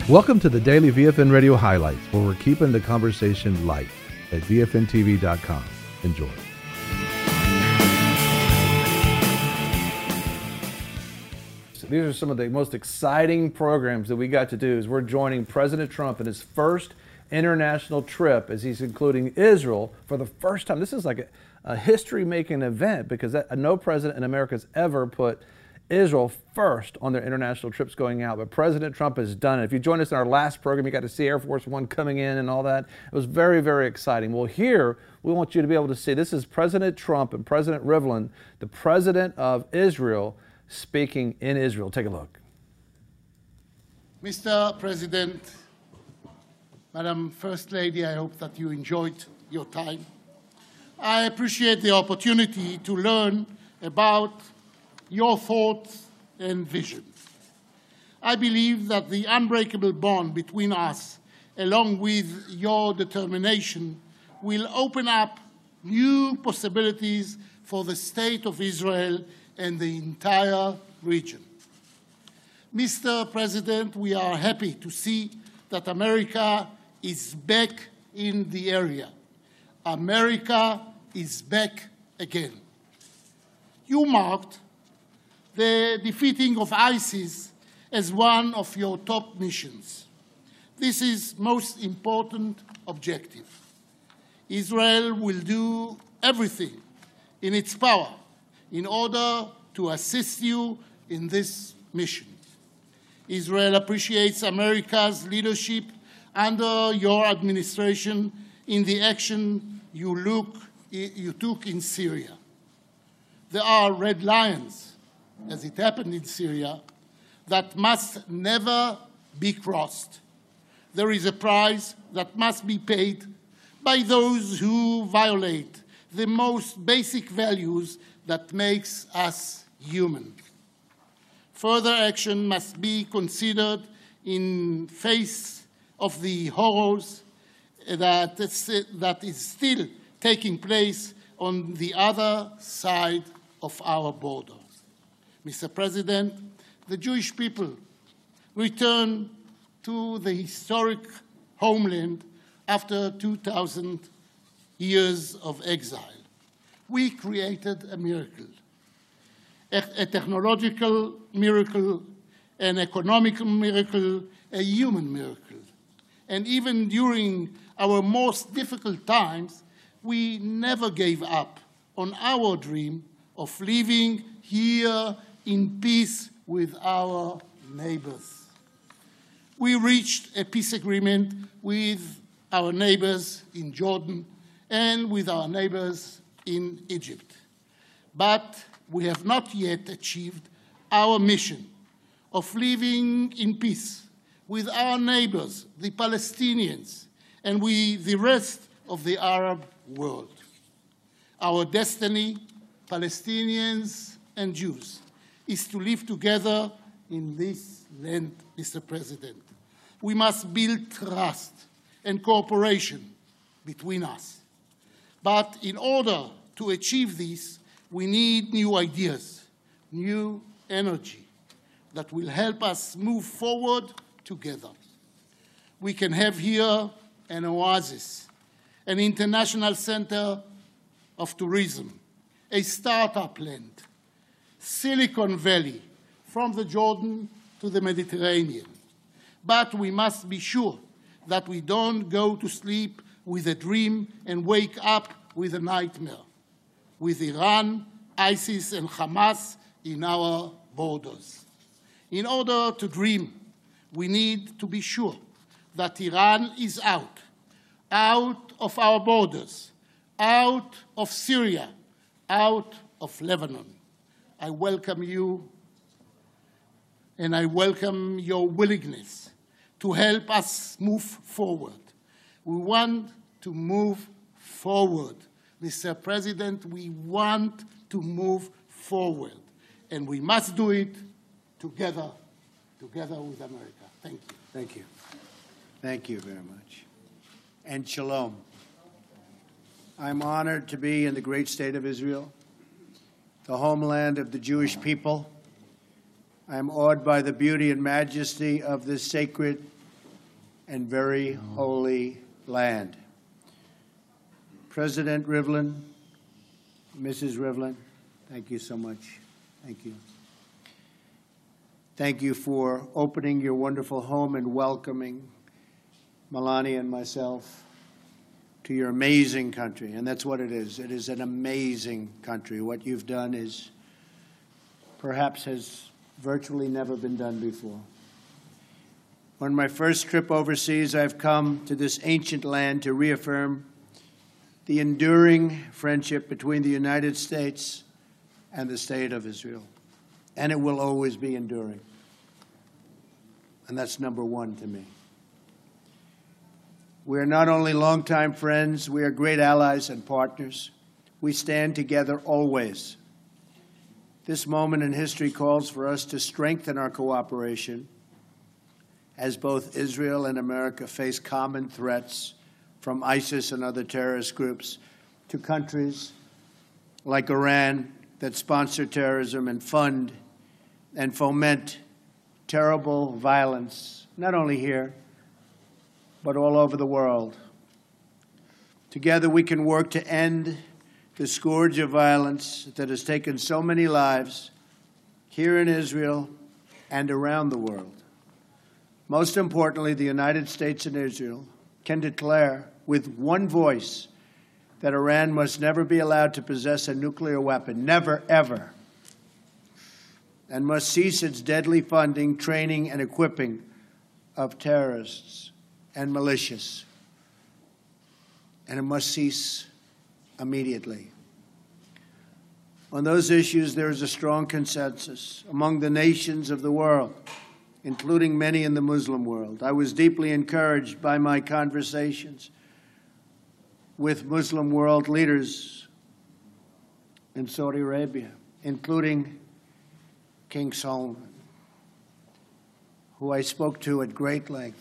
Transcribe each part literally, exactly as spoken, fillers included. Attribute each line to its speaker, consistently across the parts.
Speaker 1: Welcome to the Daily V F N Radio Highlights, where we're keeping the conversation light at V F N T V dot com. Enjoy. These are some of the most exciting programs that we got to do as we're joining President Trump in his first international trip as he's including Israel for the first time. This is like a, a history-making event because that, no president in America has ever put Israel first on their international trips going out, but President Trump has done it. If you joined us in our last program, you got to see Air Force One coming in and all that. It was very, very exciting. Well, here we want you to be able to see this is President Trump and President Rivlin, the president of Israel, speaking in Israel. Take a look.
Speaker 2: Mister President, Madam First Lady, I hope that you enjoyed your time. I appreciate the opportunity to learn about your thoughts and visions. I believe that the unbreakable bond between us, along with your determination, will open up new possibilities for the State of Israel and the entire region. Mister President, we are happy to see that America is back in the area. America is back again. You marked the defeating of ISIS as one of your top missions. This is most important objective. Israel will do everything in its power in order to assist you in this mission. Israel appreciates America's leadership under your administration in the action you, look, you took in Syria. There are red lines, as it happened in Syria, that must never be crossed. There is a price that must be paid by those who violate the most basic values that makes us human. Further action must be considered in face of the horrors that is, that is still taking place on the other side of our border. Mister President, the Jewish people returned to the historic homeland after two thousand years of exile. We created a miracle, a, a technological miracle, an economic miracle, a human miracle. And even during our most difficult times, we never gave up on our dream of living here in peace with our neighbors. We reached a peace agreement with our neighbors in Jordan and with our neighbors in Egypt. But we have not yet achieved our mission of living in peace with our neighbors, the Palestinians, and with the rest of the Arab world. Our destiny, Palestinians and Jews, is to live together in this land, Mister President. We must build trust and cooperation between us. But in order to achieve this, we need new ideas, new energy that will help us move forward together. We can have here an oasis, an international center of tourism, a startup land, Silicon Valley, from the Jordan to the Mediterranean. But we must be sure that we don't go to sleep with a dream and wake up with a nightmare, with Iran, ISIS, and Hamas in our borders. In order to dream, we need to be sure that Iran is out, out of our borders, out of Syria, out of Lebanon. I welcome you, and I welcome your willingness to help us move forward. We want to move forward. Mister President, we want to move forward, and we must do it together, together with America. Thank you.
Speaker 3: Thank you. Thank you very much. And shalom. I'm honored to be in the great state of Israel, the homeland of the Jewish people. I am awed by the beauty and majesty of this sacred and very holy land. President Rivlin, Missus Rivlin, thank you so much. Thank you. Thank you for opening your wonderful home and welcoming Melania and myself to your amazing country. And that's what it is. It is an amazing country. What you've done is perhaps has virtually never been done before. On my first trip overseas, I've come to this ancient land to reaffirm the enduring friendship between the United States and the State of Israel. And it will always be enduring. And that's number one to me. We are not only longtime friends, we are great allies and partners. We stand together always. This moment in history calls for us to strengthen our cooperation as both Israel and America face common threats from ISIS and other terrorist groups to countries like Iran that sponsor terrorism and fund and foment terrible violence, not only here, but all over the world. Together we can work to end the scourge of violence that has taken so many lives here in Israel and around the world. Most importantly, the United States and Israel can declare with one voice that Iran must never be allowed to possess a nuclear weapon, never, ever, and must cease its deadly funding, training, and equipping of terrorists and militias. And it must cease immediately. On those issues, there is a strong consensus among the nations of the world, including many in the Muslim world. I was deeply encouraged by my conversations with Muslim world leaders in Saudi Arabia, including King Salman, who I spoke to at great length.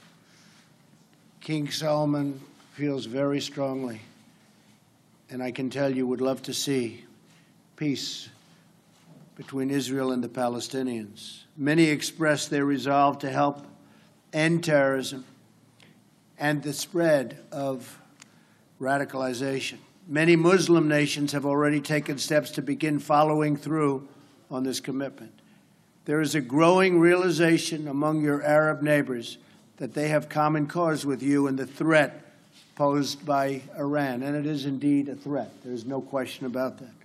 Speaker 3: King Salman feels very strongly, and I can tell you would love to see peace between Israel and the Palestinians. Many expressed their resolve to help end terrorism and the spread of radicalization. Many Muslim nations have already taken steps to begin following through on this commitment. There is a growing realization among your Arab neighbors that they have common cause with you in the threat posed by Iran, and it is indeed a threat. There's no question about that.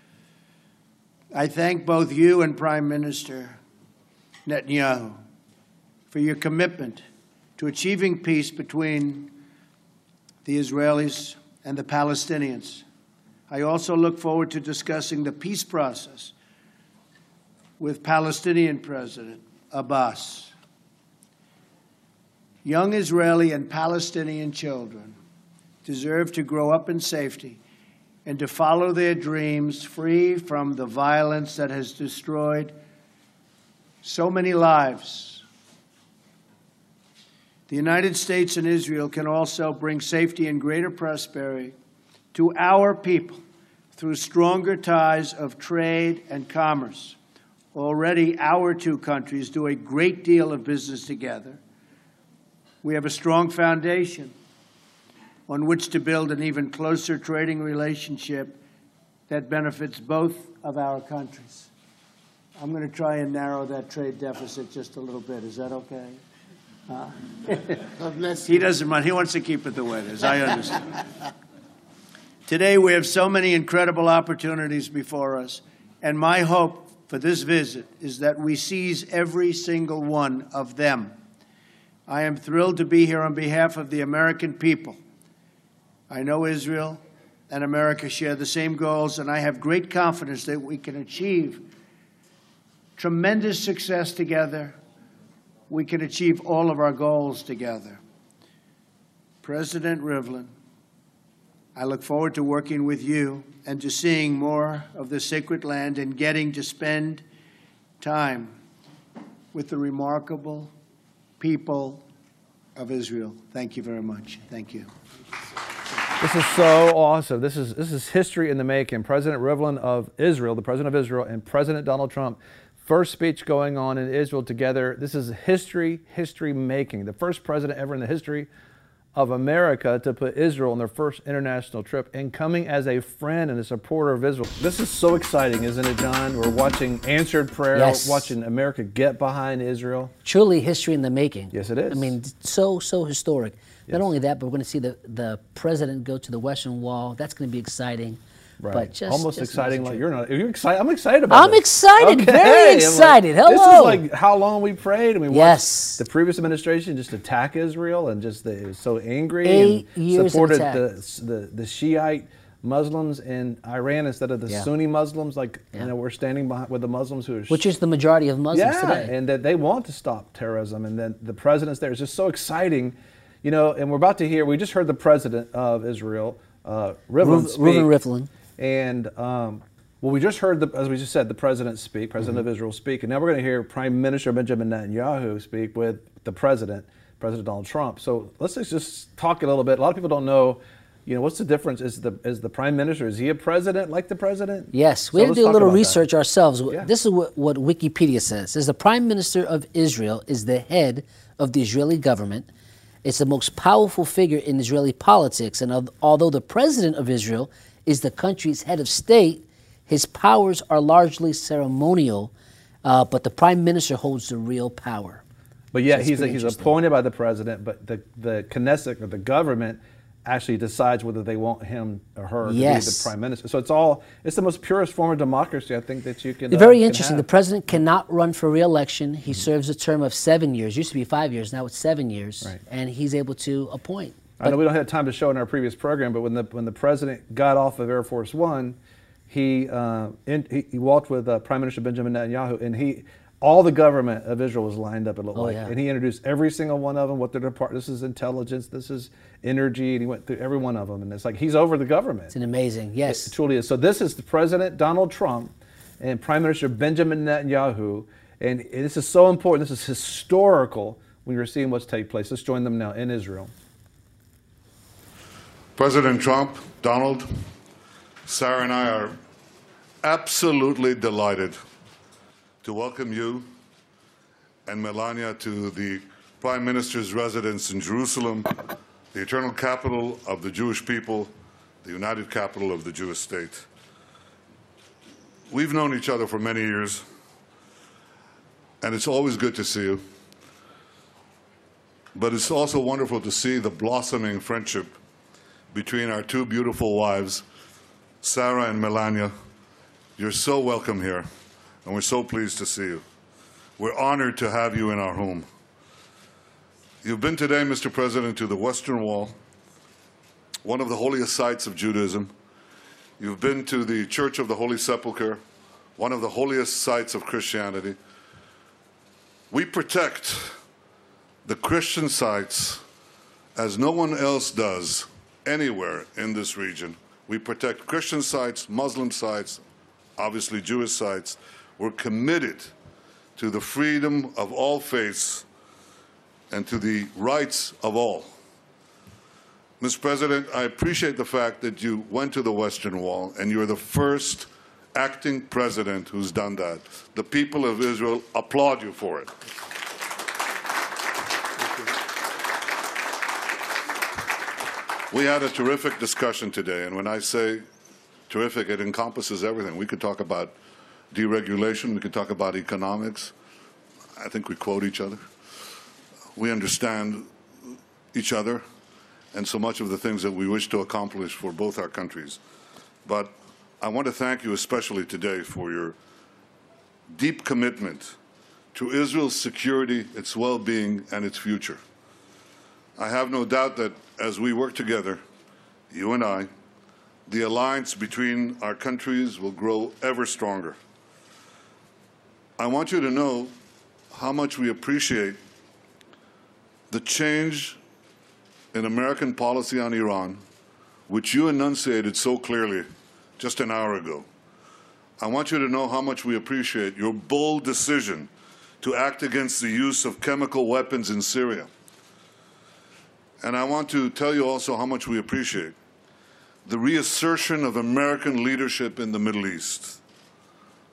Speaker 3: I thank both you and Prime Minister Netanyahu for your commitment to achieving peace between the Israelis and the Palestinians. I also look forward to discussing the peace process with Palestinian President Abbas. Young Israeli and Palestinian children deserve to grow up in safety and to follow their dreams free from the violence that has destroyed so many lives. The United States and Israel can also bring safety and greater prosperity to our people through stronger ties of trade and commerce. Already, our two countries do a great deal of business together. We have a strong foundation on which to build an even closer trading relationship that benefits both of our countries. I'm going to try and narrow that trade deficit just a little bit. Is that okay? Huh?
Speaker 2: God bless
Speaker 3: He
Speaker 2: you.
Speaker 3: doesn't mind. He wants to keep it the way it is. I understand. Today, we have so many incredible opportunities before us, and my hope for this visit is that we seize every single one of them. I am thrilled to be here on behalf of the American people. I know Israel and America share the same goals, and I have great confidence that we can achieve tremendous success together. We can achieve all of our goals together. President Rivlin, I look forward to working with you and to seeing more of the sacred land and getting to spend time with the remarkable people of Israel. Thank you very much. Thank you.
Speaker 1: This is so awesome. This is this is history in the making. President Rivlin of Israel, the president of Israel, and President Donald Trump First speech going on in Israel together. This is history, history making. The first president ever in the history of America to put Israel on their first international trip and coming as a friend and a supporter of Israel. This is so exciting, isn't it, John? We're watching answered prayer,
Speaker 4: yes.
Speaker 1: watching America get behind Israel.
Speaker 4: Truly history in the making.
Speaker 1: Yes, it is.
Speaker 4: I mean, so, so historic.
Speaker 1: Yes.
Speaker 4: Not only that, but we're going to see the, the president go to the Western Wall. That's going to be exciting.
Speaker 1: Right.
Speaker 4: But just,
Speaker 1: almost
Speaker 4: just
Speaker 1: exciting.
Speaker 4: an
Speaker 1: Like
Speaker 4: trip.
Speaker 1: you're not. Are you excited? I'm excited about.
Speaker 4: I'm
Speaker 1: this.
Speaker 4: excited.
Speaker 1: Okay.
Speaker 4: Very
Speaker 1: I'm
Speaker 4: excited.
Speaker 1: Like,
Speaker 4: Hello.
Speaker 1: This is like how long we prayed, and we
Speaker 4: Yes.
Speaker 1: watched the previous administration just attack Israel, and just they was so angry
Speaker 4: Eight
Speaker 1: and
Speaker 4: years of
Speaker 1: supported
Speaker 4: attack.
Speaker 1: the, the the Shiite Muslims in Iran instead of the
Speaker 4: Yeah.
Speaker 1: Sunni Muslims. Like
Speaker 4: Yeah.
Speaker 1: you know, we're standing behind with the Muslims who are
Speaker 4: Which is the majority of Muslims
Speaker 1: yeah,
Speaker 4: today.
Speaker 1: and that they want to stop terrorism, and then the president's there. It's just so exciting, you know. And we're about to hear. We just heard the president of Israel, uh, Rivlin,
Speaker 4: Reuven
Speaker 1: speak,
Speaker 4: Rivlin.
Speaker 1: and um, well, we just heard the, as we just said, the president speak, president
Speaker 4: Mm-hmm.
Speaker 1: of Israel speak, and now we're going to hear Prime Minister Benjamin Netanyahu speak with the president, President Donald Trump. So let's just talk a little bit. A lot of people don't know. You know, what's the difference? Is the is the prime minister, is he a president like the president?
Speaker 4: Yes, we
Speaker 1: So
Speaker 4: had to
Speaker 1: let's
Speaker 4: do a
Speaker 1: talk
Speaker 4: little
Speaker 1: about that.
Speaker 4: research ourselves.
Speaker 1: Yeah.
Speaker 4: This is what, what Wikipedia says. It says the Prime Minister of Israel is the head of the Israeli government. It's the most powerful figure in Israeli politics. And of, although the President of Israel is the country's head of state, his powers are largely ceremonial, uh, but the Prime Minister holds the real power.
Speaker 1: But yeah,
Speaker 4: So it's
Speaker 1: he's
Speaker 4: pretty
Speaker 1: he's
Speaker 4: interesting.
Speaker 1: appointed by the president, but the the Knesset or the government actually decides whether they want him or her to be
Speaker 4: Yes.
Speaker 1: the prime minister. So it's all it's the most purest form of democracy I think that you can.
Speaker 4: It's
Speaker 1: uh,
Speaker 4: very
Speaker 1: can
Speaker 4: interesting. The
Speaker 1: have.
Speaker 4: president cannot run for re-election. He serves a term of seven years. Used to be five years. Now it's seven years.
Speaker 1: Right.
Speaker 4: And he's able to appoint.
Speaker 1: I know we don't have time to show in our previous program, but when the when the president got off of Air Force One, he uh, in, he, he walked with uh, Prime Minister Benjamin Netanyahu, and he. All the government of Israel was lined up, it looked
Speaker 4: Oh,
Speaker 1: like.
Speaker 4: yeah.
Speaker 1: And he introduced every single one of them, what their department, this is intelligence, this is energy, and he went through every one of them. And it's like, he's over the government.
Speaker 4: It's an amazing, yes.
Speaker 1: It truly is. So this is the President Donald Trump and Prime Minister Benjamin Netanyahu. And this is so important. This is historical when you're seeing what's take place. Let's join them now in Israel.
Speaker 5: President Trump, Donald, Sarah and I are absolutely delighted to welcome you and Melania to the Prime Minister's residence in Jerusalem, the eternal capital of the Jewish people, the united capital of the Jewish state. We've known each other for many years, and it's always good to see you. But it's also wonderful to see the blossoming friendship between our two beautiful wives, Sarah and Melania. You're so welcome here, and we're so pleased to see you. We're honored to have you in our home. You've been today, Mister President, to the Western Wall, one of the holiest sites of Judaism. You've been to the Church of the Holy Sepulchre, one of the holiest sites of Christianity. We protect the Christian sites as no one else does anywhere in this region. We protect Christian sites, Muslim sites, obviously Jewish sites. We're committed to the freedom of all faiths and to the rights of all. Mister President, I appreciate the fact that you went to the Western Wall, and you're the first acting president who's done that. The people of Israel applaud you for it. We had a terrific discussion today, and when I say terrific, it encompasses everything. We could talk about deregulation, we could talk about economics. I think we quote each other. We understand each other and so much of the things that we wish to accomplish for both our countries. But I want to thank you especially today for your deep commitment to Israel's security, its well-being, and its future. I have no doubt that as we work together, you and I, the alliance between our countries will grow ever stronger. I want you to know how much we appreciate the change in American policy on Iran, which you enunciated so clearly just an hour ago. I want you to know how much we appreciate your bold decision to act against the use of chemical weapons in Syria. And I want to tell you also how much we appreciate the reassertion of American leadership in the Middle East.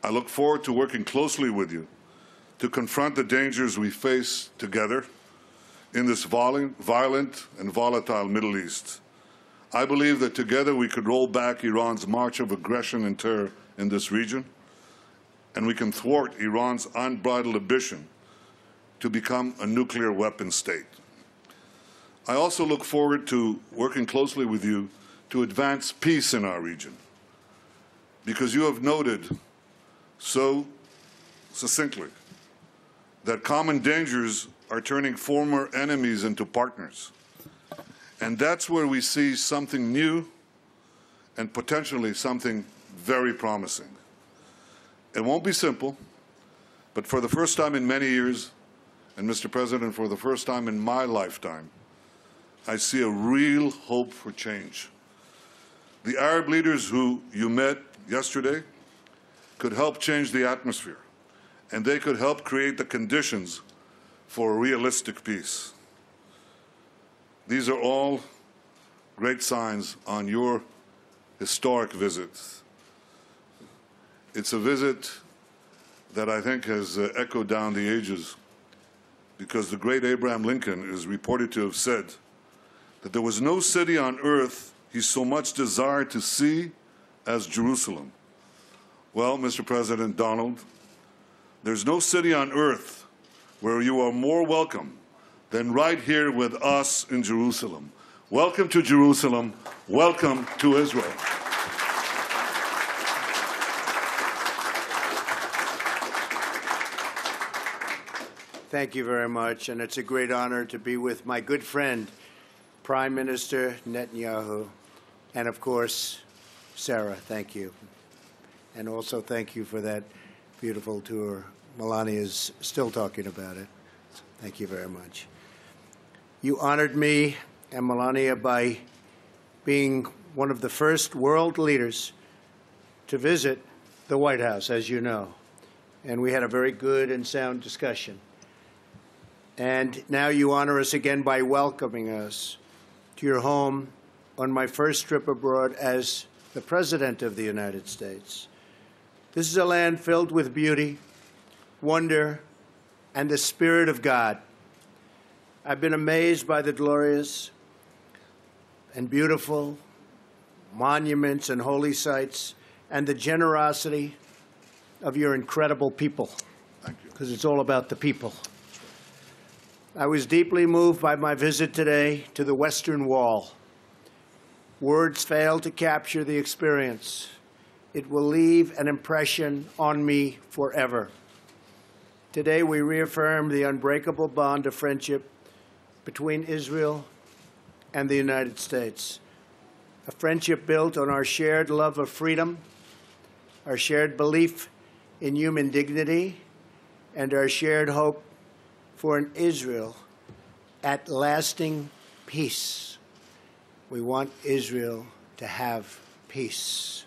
Speaker 5: I look forward to working closely with you to confront the dangers we face together in this violent and volatile Middle East. I believe that together we could roll back Iran's march of aggression and terror in this region, and we can thwart Iran's unbridled ambition to become a nuclear weapon state. I also look forward to working closely with you to advance peace in our region, because you have noted so succinctly that common dangers are turning former enemies into partners. And that's where we see something new and potentially something very promising. It won't be simple, but for the first time in many years, and Mister President, for the first time in my lifetime, I see a real hope for change. The Arab leaders who you met yesterday could help change the atmosphere, and they could help create the conditions for a realistic peace. These are all great signs on your historic visit. It's a visit that I think has uh, echoed down the ages, because the great Abraham Lincoln is reported to have said that there was no city on earth he so much desired to see as Jerusalem. Well, Mister President Donald, there's no city on earth where you are more welcome than right here with us in Jerusalem. Welcome to Jerusalem. Welcome to Israel.
Speaker 3: Thank you very much, and it's a great honor to be with my good friend, Prime Minister Netanyahu, and of course, Sarah, thank you. And also thank you for that beautiful tour. Melania is still talking about it. Thank you very much. You honored me and Melania by being one of the first world leaders to visit the White House, as you know. And we had a very good and sound discussion. And now you honor us again by welcoming us to your home on my first trip abroad as the President of the United States. This is a land filled with beauty, wonder, and the Spirit of God. I've been amazed by the glorious and beautiful monuments and holy sites and the generosity of your incredible people.
Speaker 5: Thank you.
Speaker 3: Because it's all about the people. I was deeply moved by my visit today to the Western Wall. Words fail to capture the experience. It will leave an impression on me forever. Today we reaffirm the unbreakable bond of friendship between Israel and the United States, a friendship built on our shared love of freedom, our shared belief in human dignity, and our shared hope for an Israel at lasting peace. We want Israel to have peace.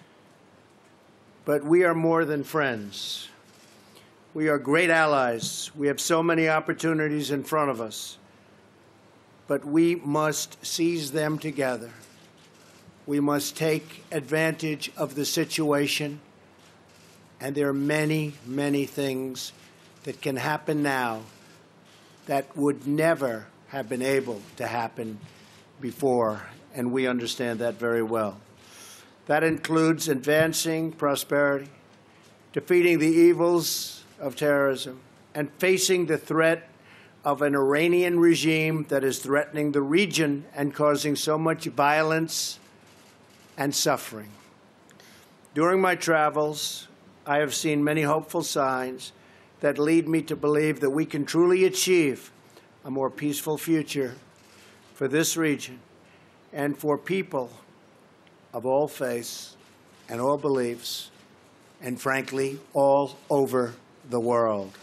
Speaker 3: But we are more than friends. We are great allies. We have so many opportunities in front of us. But we must seize them together. We must take advantage of the situation. And there are many, many things that can happen now that would never have been able to happen before, and we understand that very well. That includes advancing prosperity, defeating the evils of terrorism, and facing the threat of an Iranian regime that is threatening the region and causing so much violence and suffering. During my travels, I have seen many hopeful signs that lead me to believe that we can truly achieve a more peaceful future for this region and for people of all faiths and all beliefs, and frankly, all over the world.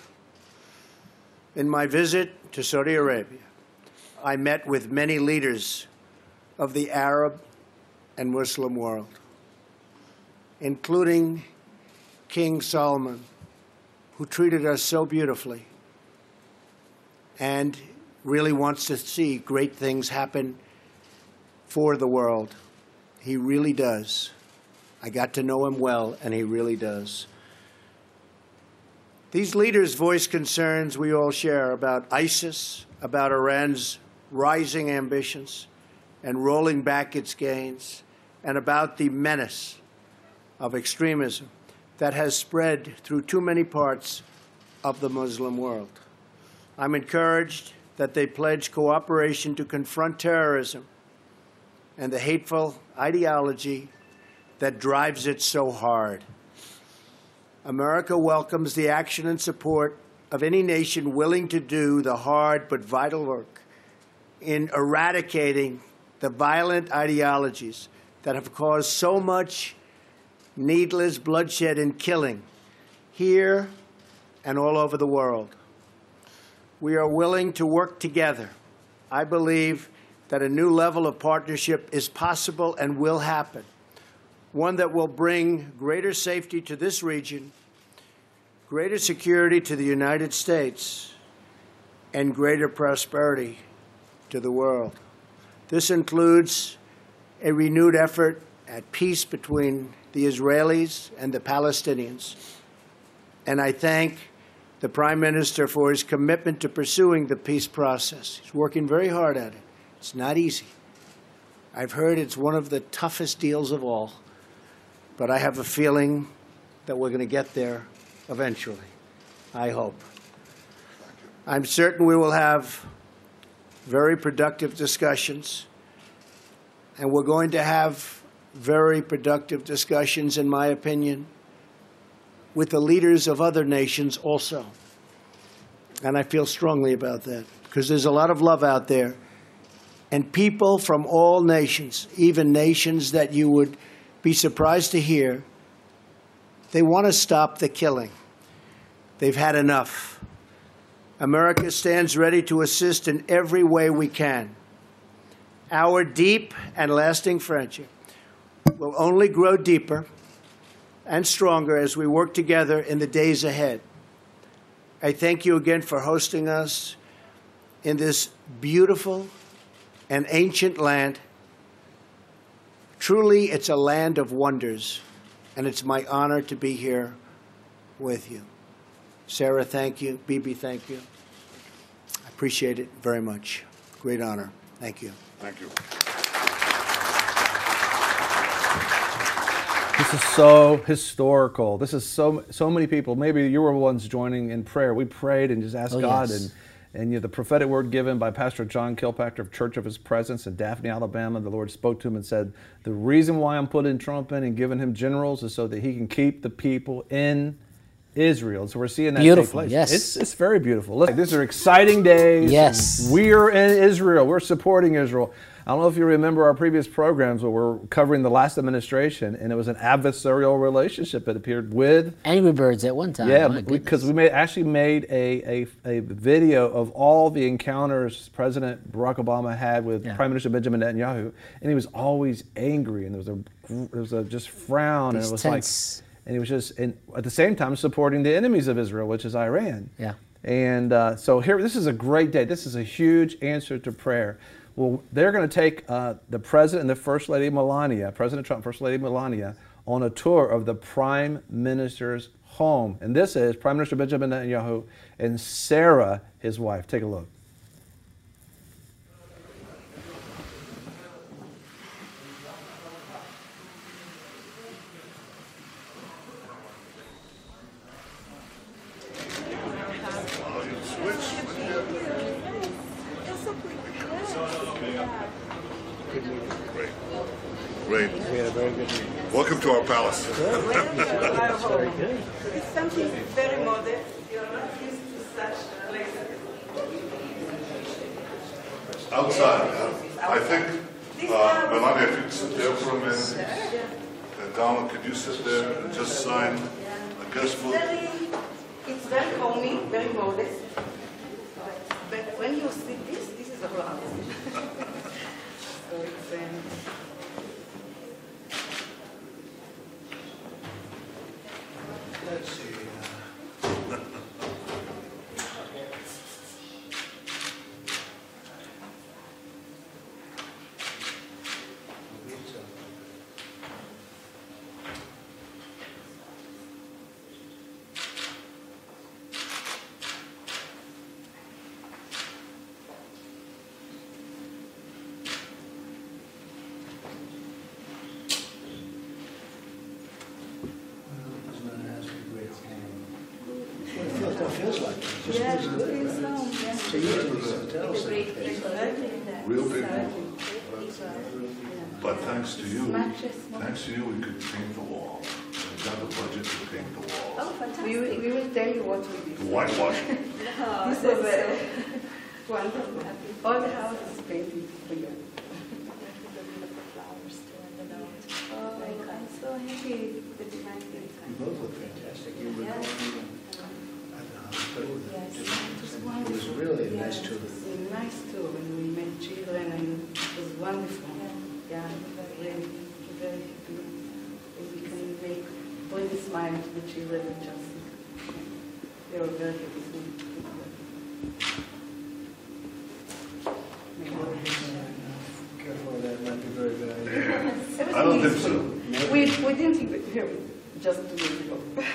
Speaker 3: In my visit to Saudi Arabia, I met with many leaders of the Arab and Muslim world, including King Salman, who treated us so beautifully and really wants to see great things happen for the world. He really does. I got to know him well, and he really does. These leaders voice concerns we all share about ISIS, about Iran's rising ambitions and rolling back its gains, and about the menace of extremism that has spread through too many parts of the Muslim world. I'm encouraged that they pledge cooperation to confront terrorism and the hateful ideology that drives it so hard. America welcomes the action and support of any nation willing to do the hard but vital work in eradicating the violent ideologies that have caused so much needless bloodshed and killing here and all over the world. We are willing to work together. I believe that a new level of partnership is possible and will happen, one that will bring greater safety to this region, greater security to the United States, and greater prosperity to the world. This includes a renewed effort at peace between the Israelis and the Palestinians. And I thank the Prime Minister for his commitment to pursuing the peace process. He's working very hard at it. It's not easy. I've heard it's one of the toughest deals of all. But I have a feeling that we're going to get there eventually, I hope. I'm certain we will have very productive discussions, and we're going to have very productive discussions, in my opinion, with the leaders of other nations also. And I feel strongly about that, because there's a lot of love out there. And people from all nations, even nations that you would be surprised to hear, they want to stop the killing. They've had enough. America stands ready to assist in every way we can. Our deep and lasting friendship will only grow deeper and stronger as we work together in the days ahead. I thank you again for hosting us in this beautiful and ancient land. Truly, it's a land of wonders, and it's my honor to be here with you. Sarah, thank you. Bibi, thank you. I appreciate it very much. Great honor. Thank you.
Speaker 5: Thank you.
Speaker 1: This is so historical. This is so so many people. Maybe you were ones joining in prayer. We prayed and just asked
Speaker 4: Oh,
Speaker 1: God,
Speaker 4: yes.
Speaker 1: and and you know, the prophetic word given by Pastor John Kilpatrick of Church of His Presence in Daphne, Alabama. The Lord spoke to him and said, "The reason why I'm putting Trump in and giving him generals is so that he can keep the people in Israel." So we're seeing that
Speaker 4: Beautiful,
Speaker 1: take place.
Speaker 4: yes.
Speaker 1: It's it's very beautiful. Listen, these are exciting days.
Speaker 4: Yes.
Speaker 1: We're in Israel. We're supporting Israel. I don't know if you remember our previous programs where we're covering the last administration, and it was an adversarial relationship that appeared with.
Speaker 4: Angry Birds at one time.
Speaker 1: Yeah,
Speaker 4: My
Speaker 1: because
Speaker 4: goodness.
Speaker 1: we made, actually made a, a, a video of all the encounters President Barack Obama had with
Speaker 4: Yeah.
Speaker 1: Prime Minister Benjamin Netanyahu, and he was always angry, and there was a there was a just frown,
Speaker 4: These
Speaker 1: and it was
Speaker 4: tense-
Speaker 1: like, and he was just, and at the same time supporting the enemies of Israel, which is Iran.
Speaker 4: Yeah.
Speaker 1: And uh, so here, this is a great day. This is a huge answer to prayer. Well, they're going to take uh, the President and the First Lady Melania, President Trump, First Lady Melania, on a tour of the Prime Minister's home. And this is Prime Minister Benjamin Netanyahu and Sarah, his wife. Take a look.
Speaker 5: Great. Welcome to our palace.
Speaker 6: It's something very modest. You're not used to such places.
Speaker 5: Outside, uh, I think, uh, Melania, if you could sit there for a minute. And Donald, could you sit there and just sign a guest book?
Speaker 6: Very, it's very homey, very modest. But, but when you see this, this is a lot. So it's, um,
Speaker 3: Let's see. what it feels like. It just
Speaker 6: Yeah,
Speaker 3: feels good.
Speaker 6: feels home, yeah.
Speaker 3: So usually hotels.
Speaker 5: Real people. But thanks to you,
Speaker 6: Mattress.
Speaker 5: thanks to you, we could paint the wall. We've got the budget to paint the wall.
Speaker 6: Oh, fantastic. We will, we will tell you what we did.
Speaker 5: The whitewash.
Speaker 6: This was a wonderful. All the house is painted for you. Oh, I'm so happy that you like
Speaker 3: You
Speaker 6: it.
Speaker 3: both look fantastic. You were
Speaker 6: Yes.
Speaker 3: at the hospital.
Speaker 6: Yes, it was
Speaker 3: It was
Speaker 6: wonderful.
Speaker 3: really a
Speaker 6: Yeah,
Speaker 3: nice tour.
Speaker 6: It was a nice tour when we met children and it was wonderful. Yeah, really, very happy. And we can make, bring a smile to the children and just, they were very happy.
Speaker 3: Careful, that might be very bad idea.
Speaker 5: I don't think so.
Speaker 6: We, we didn't think it here just two days ago.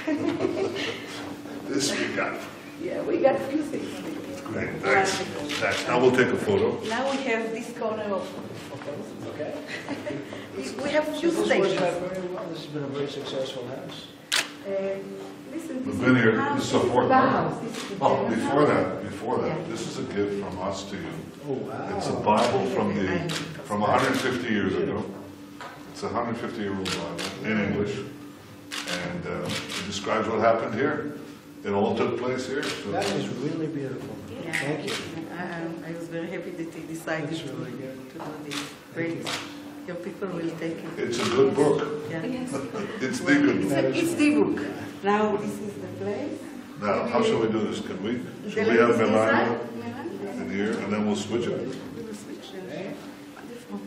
Speaker 5: This we got.
Speaker 6: Yeah, we got a few things.
Speaker 5: Great, thanks. Thanks. Now we'll take a photo.
Speaker 6: Now we have this corner of photos.
Speaker 3: Okay.
Speaker 6: We we have few
Speaker 3: So this works
Speaker 6: stations.
Speaker 3: out very well. This has been a very successful house.
Speaker 6: Uh, listen, this
Speaker 5: We've been
Speaker 6: is
Speaker 5: here,
Speaker 6: the house,
Speaker 5: this is
Speaker 6: this
Speaker 5: a
Speaker 6: is
Speaker 5: fourth
Speaker 6: the
Speaker 5: time.
Speaker 6: house, this is the
Speaker 5: Oh,
Speaker 6: general
Speaker 5: before
Speaker 6: house.
Speaker 5: that, before that,
Speaker 6: Yeah.
Speaker 5: this is a gift from us to you.
Speaker 3: Oh, wow.
Speaker 5: It's a Bible from the, from one hundred fifty years ago. It's a one hundred fifty year old Bible in English. And uh, it describes what happened here. It all took place here. So
Speaker 3: That is really beautiful.
Speaker 6: Yeah.
Speaker 3: Thank you.
Speaker 6: I, I was very happy that they decided
Speaker 3: That's
Speaker 6: to,
Speaker 3: really good.
Speaker 6: to do this. Great. Your people will take it.
Speaker 5: It's a good book.
Speaker 6: Yeah.
Speaker 5: It's the good book.
Speaker 6: It's, it's the book. Now this is the place.
Speaker 5: Now, how shall we do this? Can we, should
Speaker 6: The
Speaker 5: we have
Speaker 6: ladies
Speaker 5: Melania
Speaker 6: inside? Melania?
Speaker 5: in here and then we'll switch it?
Speaker 6: We will switch. uh, Wonderful.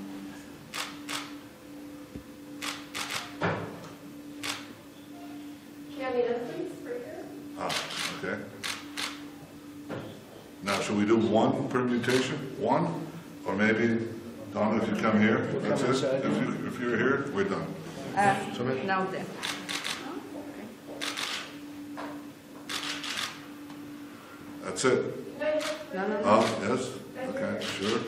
Speaker 5: Ah, okay. Now, should we do one permutation? One? Or maybe, Donna, if you come here, that's it? If you, if you're here, we're done.
Speaker 6: Uh, now then.
Speaker 5: That's it?
Speaker 6: No, no, no.
Speaker 5: Oh, yes? Okay, sure.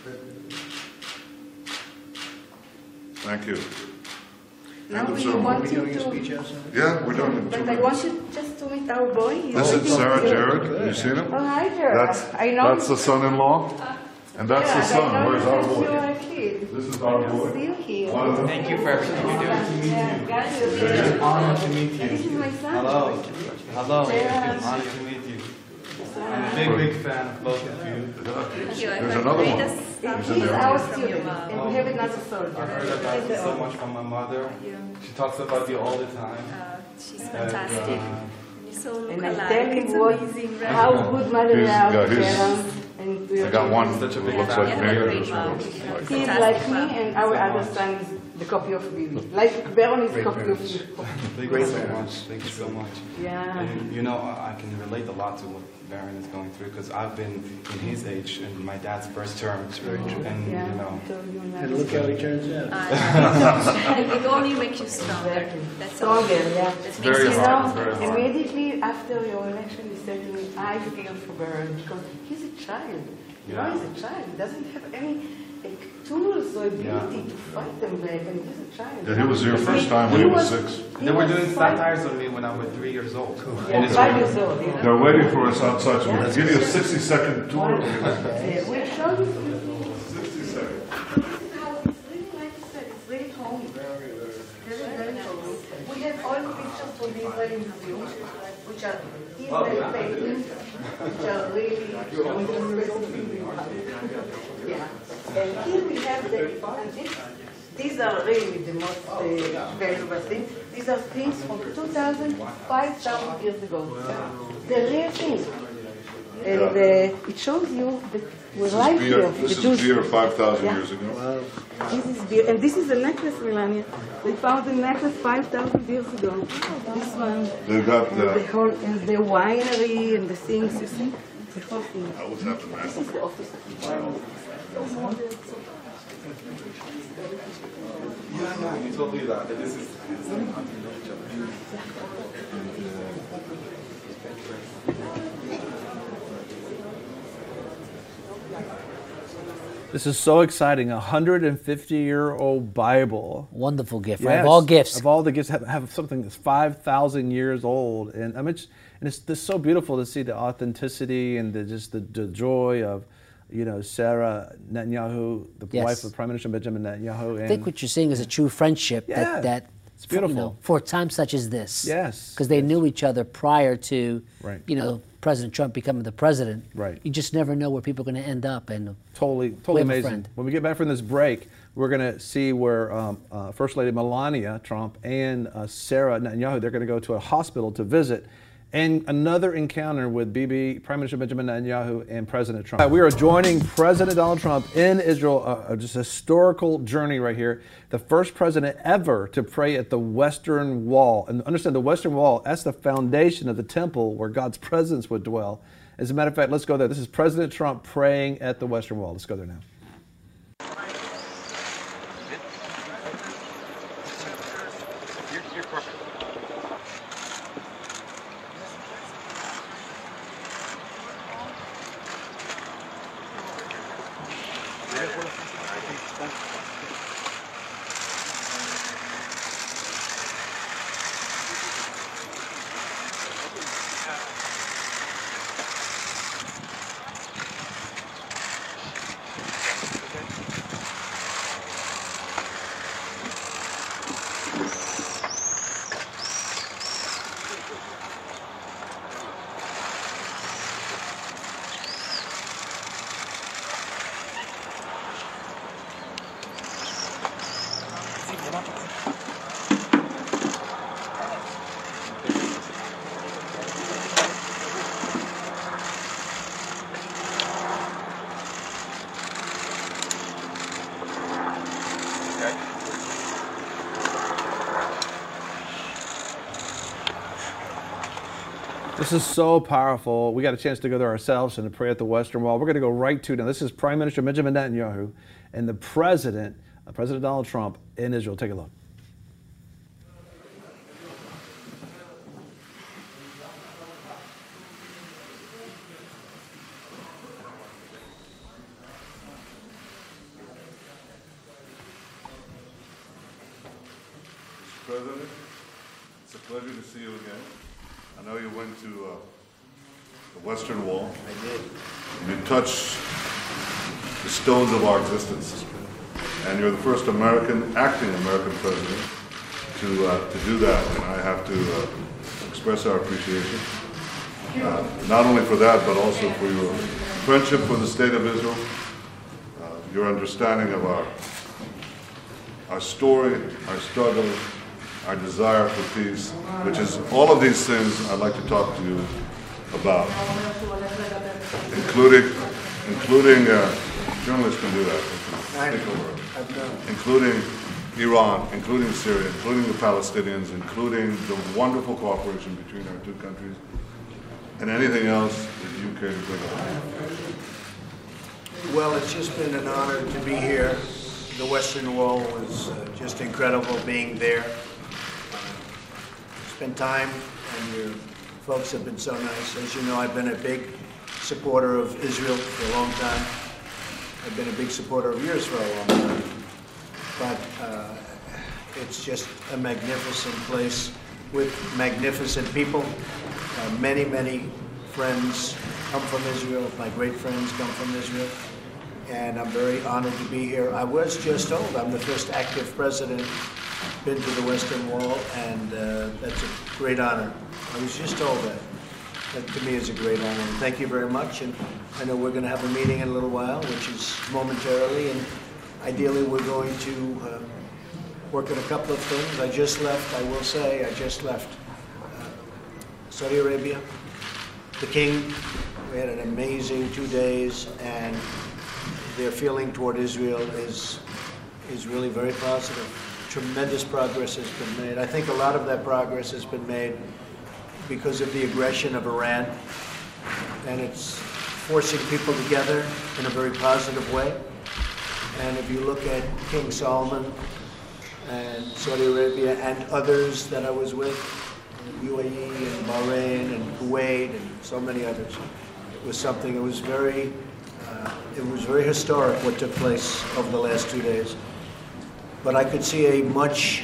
Speaker 5: Thank you.
Speaker 6: Now
Speaker 5: End of
Speaker 6: we
Speaker 5: ceremony.
Speaker 6: want
Speaker 3: Are we
Speaker 6: you
Speaker 3: doing a speech
Speaker 6: to...
Speaker 3: outside?
Speaker 5: Yeah, we're done in two
Speaker 6: But I want
Speaker 5: minutes.
Speaker 6: you just to meet our boy. He's
Speaker 5: This is
Speaker 6: sitting
Speaker 5: Sarah
Speaker 6: here.
Speaker 5: Jared, you seen him?
Speaker 6: Oh, hi, Jared.
Speaker 5: That's,
Speaker 6: I know.
Speaker 5: that's the son-in-law, and that's the
Speaker 6: Yeah, I
Speaker 5: son.
Speaker 6: know
Speaker 5: Where's
Speaker 6: you
Speaker 5: our
Speaker 6: since you
Speaker 5: boy?
Speaker 6: were a kid.
Speaker 5: This is our boy.
Speaker 6: Still here.
Speaker 5: One of them.
Speaker 7: Thank you for everything you're doing.
Speaker 6: Yeah, God, you're
Speaker 7: It's
Speaker 6: here.
Speaker 7: an honor to meet
Speaker 6: And this is
Speaker 7: you.
Speaker 6: my son.
Speaker 7: Hello. Hello.
Speaker 6: Yeah.
Speaker 7: Honor to meet you. I'm a big, big fan of both of you.
Speaker 5: There's another one. He's in
Speaker 6: He's
Speaker 5: there.
Speaker 6: our student, and we have another soldier.
Speaker 7: I've heard about you so much from my mother. She talks about you all the time.
Speaker 8: She's
Speaker 7: And,
Speaker 8: fantastic.
Speaker 7: uh,
Speaker 8: You so look
Speaker 6: And I
Speaker 8: alike.
Speaker 6: tell him
Speaker 8: It's
Speaker 6: what,
Speaker 8: amazing, right?
Speaker 6: how good mother
Speaker 5: He's-
Speaker 6: are
Speaker 5: yeah,
Speaker 6: to
Speaker 5: he's-
Speaker 6: Karen. And we
Speaker 5: I got one that
Speaker 7: Such a big
Speaker 5: looks
Speaker 7: fan.
Speaker 5: like
Speaker 8: Yeah,
Speaker 5: me.
Speaker 8: great
Speaker 5: There's
Speaker 8: mom.
Speaker 5: one
Speaker 6: He's
Speaker 8: Fantastic
Speaker 6: like me,
Speaker 8: mom.
Speaker 6: and our other son is the copy of Bibi. Like Baron is copy of you.
Speaker 7: Thank you so much. Thank you so much.
Speaker 6: Yeah.
Speaker 7: And you know, I I can relate a lot to what Baron is going through because I've been in his age in my dad's first term.
Speaker 3: very true.
Speaker 7: And
Speaker 6: Yeah,
Speaker 7: you know,
Speaker 6: I told you
Speaker 3: And
Speaker 6: that.
Speaker 3: look how he turns out.
Speaker 8: Uh, it only makes you stronger. That's all.
Speaker 6: Stronger, yeah.
Speaker 8: That makes
Speaker 7: very
Speaker 8: you
Speaker 6: You
Speaker 7: hard.
Speaker 6: know,
Speaker 7: It's very hard.
Speaker 6: immediately after your election, he said to me, I feel for Baron because he's a child. You know,
Speaker 7: Yeah.
Speaker 6: he's a child. He doesn't have any like, tools or ability
Speaker 7: Yeah.
Speaker 6: to fight them back, and he's a child.
Speaker 5: Yeah, he was here
Speaker 6: But
Speaker 5: first time when he was six.
Speaker 6: he
Speaker 7: They were
Speaker 6: was
Speaker 7: doing
Speaker 6: fight-
Speaker 7: satires on me when I was three years old.
Speaker 6: Yeah,
Speaker 7: In
Speaker 6: five
Speaker 7: Israel.
Speaker 6: years old, yeah.
Speaker 5: They're waiting for us outside, so we'll give you a sixty second tour.
Speaker 6: Yeah, we'll show you.
Speaker 5: sixty seconds.
Speaker 6: How it's really, like I said, it's very homey. Very, very homey. We have all pictures from the Israeli Museum, which are Israeli paintings, which are really, yeah. And here we have the, and this, these are really the most uh, valuable things. These are things from two thousand, five thousand years ago. They're real things. And uh, it shows you that we're live
Speaker 5: Beer,
Speaker 6: here.
Speaker 5: this
Speaker 6: the
Speaker 5: is
Speaker 6: Jews.
Speaker 5: beer five thousand
Speaker 6: Yeah.
Speaker 5: years ago.
Speaker 6: This is beer, and this is a necklace, Melania. They found a necklace five thousand years ago. This one,
Speaker 5: They got
Speaker 6: and the
Speaker 5: the,
Speaker 6: whole, and the winery and the things, you see? The whole thing.
Speaker 5: I was at the
Speaker 6: This is the office of the winery.
Speaker 7: Yeah, you told me that. This is.
Speaker 1: This is so exciting. A one hundred fifty year old Bible.
Speaker 4: Wonderful gift, right?
Speaker 1: Yes,
Speaker 4: Of all gifts.
Speaker 1: Of all the gifts, have, have something that's five thousand years old. And I mean, it's, and it's, it's so beautiful to see the authenticity and the, just the, the joy of, you know, Sarah Netanyahu, the
Speaker 4: Yes.
Speaker 1: wife of Prime Minister Benjamin Netanyahu. And
Speaker 4: I think what you're seeing is a true friendship
Speaker 1: Yeah,
Speaker 4: that, that
Speaker 1: it's
Speaker 4: for, you
Speaker 1: beautiful.
Speaker 4: know, for a time such as this.
Speaker 1: Yes,
Speaker 4: Because they
Speaker 1: yes.
Speaker 4: knew each other prior to,
Speaker 1: Right.
Speaker 4: you know, President Trump becoming the president.
Speaker 1: Right.
Speaker 4: You just never know where people are going to end up. And
Speaker 1: Totally,
Speaker 4: We
Speaker 1: totally
Speaker 4: have a
Speaker 1: amazing.
Speaker 4: friend.
Speaker 1: When we get back from this break, we're going to see where um, uh, First Lady Melania Trump and uh, Sarah Netanyahu, they're going to go to a hospital to visit, and another encounter with B B, Prime Minister Benjamin Netanyahu and President Trump. Uh, We are joining President Donald Trump in Israel, uh, just a historical journey right here. The first president ever to pray at the Western Wall. And understand the Western Wall, that's the foundation of the temple where God's presence would dwell. As a matter of fact, let's go there. This is President Trump praying at the Western Wall. Let's go there now. This is so powerful. We got a chance to go there ourselves and to pray at the Western Wall. We're going to go right to now. This is Prime Minister Benjamin Netanyahu and the President, uh, President Donald Trump in Israel. Take a look.
Speaker 5: Mister President, it's a pleasure to see you again. I know you went to uh, the Western Wall.
Speaker 3: I did.
Speaker 5: You touched the stones of our existence. And you're the first American, acting American president to, uh, to do that. And I have to uh, express our appreciation. Uh, not only for that, but also for your friendship for the state of Israel, uh, your understanding of our, our story, our struggle, our desire for peace, which is all of these things I'd like to talk to you about, including, including uh, journalists can do that, take over. Including Iran, including Syria, including the Palestinians, including the wonderful cooperation between our two countries, and anything else that you care to bring up.
Speaker 3: Well, it's just been an honor to be here. The Western Wall was uh, just incredible being there. Spend time, and your folks have been so nice. As you know, I've been a big supporter of Israel for a long time. I've been a big supporter of yours for a long time. But uh, it's just a magnificent place with magnificent people. Uh, many, many friends come from Israel. My great friends come from Israel. And I'm very honored to be here. I was just told I'm the first active president been to the Western Wall, and uh, that's a great honor. I was just told that. That to me is a great honor. And thank you very much. And I know we're going to have a meeting in a little while, which is momentarily, and ideally we're going to uh, work on a couple of things. I just left, I will say, I just left uh, Saudi Arabia, the King. We had an amazing two days, and their feeling toward Israel is is really very positive. Tremendous progress has been made. I think a lot of that progress has been made because of the aggression of Iran, and it's forcing people together in a very positive way. And if you look at King Solomon and Saudi Arabia and others that I was with, U A E and Bahrain and Kuwait and so many others, it was something that was very uh, Uh, it was very historic what took place over the last two days. But I could see a much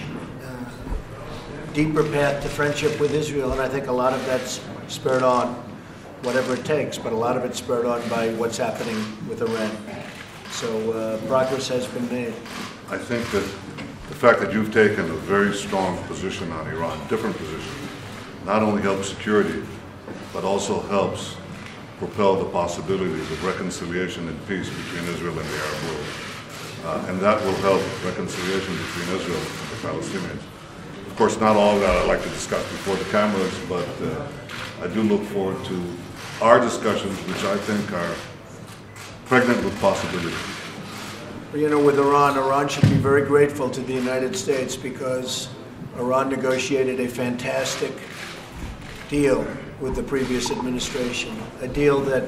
Speaker 3: uh, deeper path to friendship with Israel, and I think a lot of that's spurred on, whatever it takes, but a lot of it's spurred on by what's happening with Iran. So uh, progress has been made.
Speaker 5: I think that the fact that you've taken a very strong position on Iran, different position, not only helps security, but also helps propel the possibilities of reconciliation and peace between Israel and the Arab world. Uh, and that will help reconciliation between Israel and the Palestinians. Of course, not all of that I'd like to discuss before the cameras, but uh, I do look forward to our discussions, which I think are pregnant with possibility.
Speaker 3: You know, with Iran, Iran should be very grateful to the United States because Iran negotiated a fantastic deal with the previous administration, a deal that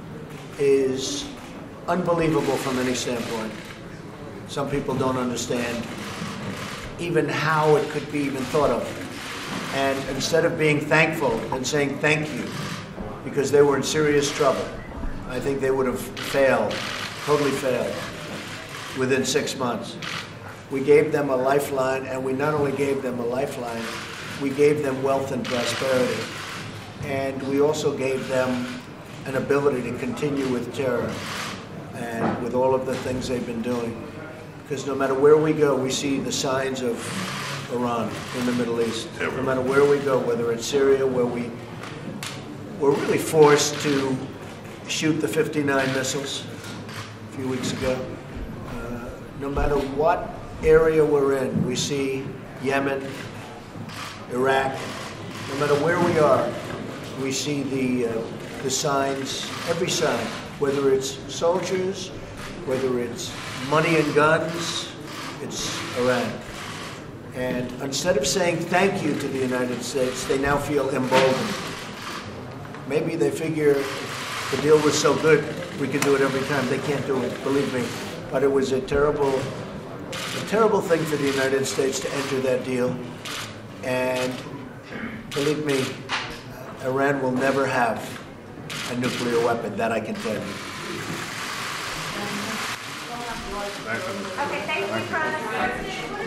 Speaker 3: is unbelievable from any standpoint. Some people don't understand even how it could be even thought of. And instead of being thankful and saying thank you, because they were in serious trouble, I think they would have failed, totally failed, within six months. We gave them a lifeline, and we not only gave them a lifeline, we gave them wealth and prosperity. And we also gave them an ability to continue with terror and with all of the things they've been doing. Because no matter where we go, we see the signs of Iran in the Middle East. No matter where we go, whether it's Syria, where we were really forced to shoot the fifty-nine missiles a few weeks ago. Uh, no matter what area we're in, we see Yemen, Iraq. No matter where we are, we see the, uh, the signs, every sign, whether it's soldiers, whether it's money and guns, it's Iran. And instead of saying thank you to the United States, they now feel emboldened. Maybe they figure the deal was so good, we could do it every time. They can't do it, believe me. But it was a terrible, a terrible thing for the United States to enter that deal. And believe me, Iran will never have a nuclear weapon, that I can tell you.
Speaker 9: Okay, thank you, Prime.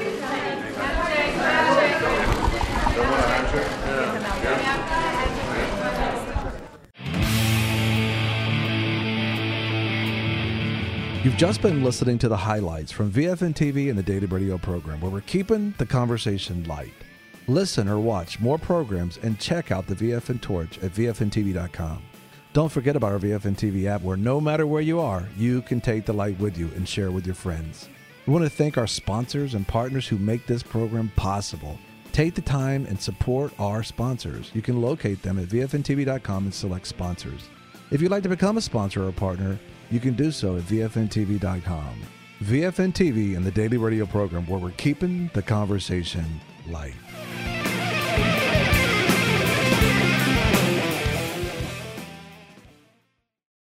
Speaker 1: You've just been listening to the highlights from V F N T V and the Daily Radio program, where we're keeping the conversation light. Listen or watch more programs and check out the V F N Torch at V F N T V dot com. Don't forget about our V F N T V app, where no matter where you are, you can take the light with you and share with your friends. We want to thank our sponsors and partners who make this program possible. Take the time and support our sponsors. You can locate them at V F N T V dot com and select sponsors. If you'd like to become a sponsor or a partner, you can do so at V F N T V dot com. V F N T V and the Daily Radio program, where we're keeping the conversation light.